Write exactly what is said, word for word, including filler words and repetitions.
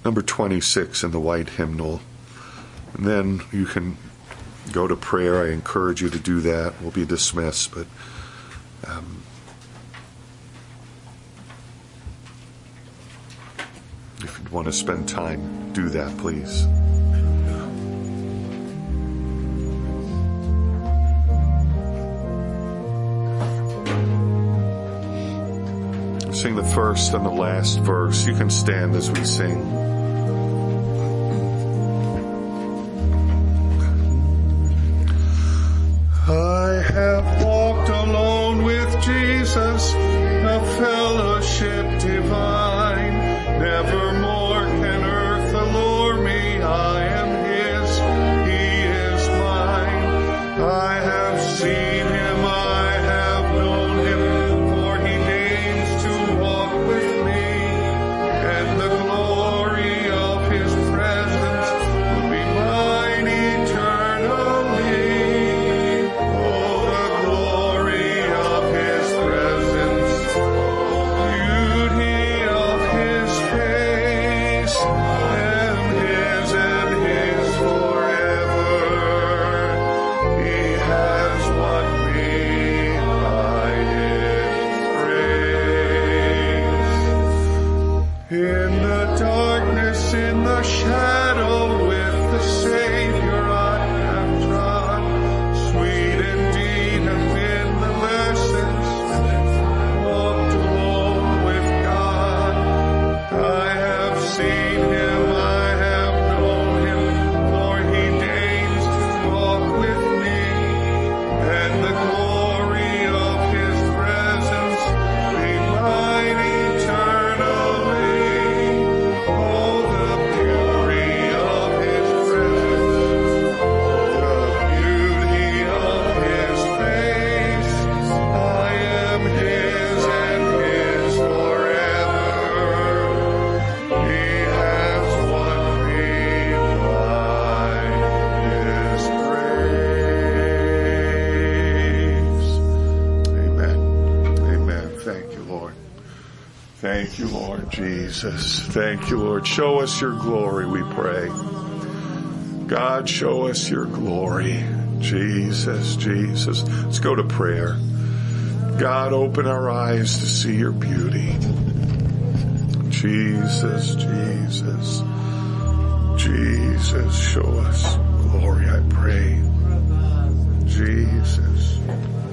number twenty-six in the white hymnal. And then you can go to prayer. I encourage you to do that. We'll be dismissed, but um, if you want to spend time, do that, please. Sing the first and the last verse. You can stand as we sing. I have walked alone with Jesus, a fellowship divine. Nevermore can earth allure me. I am His, He is mine. I have seen Him, I have known Him, for He deigns to walk with me, and the glory of His presence will be mine eternally. In the shadow with the Savior I have trod, sweet indeed have been the lessons, walked alone with God. I have seen Him, I have known Him, for He deigns to walk with me, and the glory of His presence be mine eternally. Oh, thank you, Lord Jesus. Thank you, Lord. Show us your glory, we pray. God, show us your glory. Jesus, Jesus. Let's go to prayer. God, open our eyes to see your beauty. Jesus, Jesus. Jesus, show us glory, I pray. Jesus.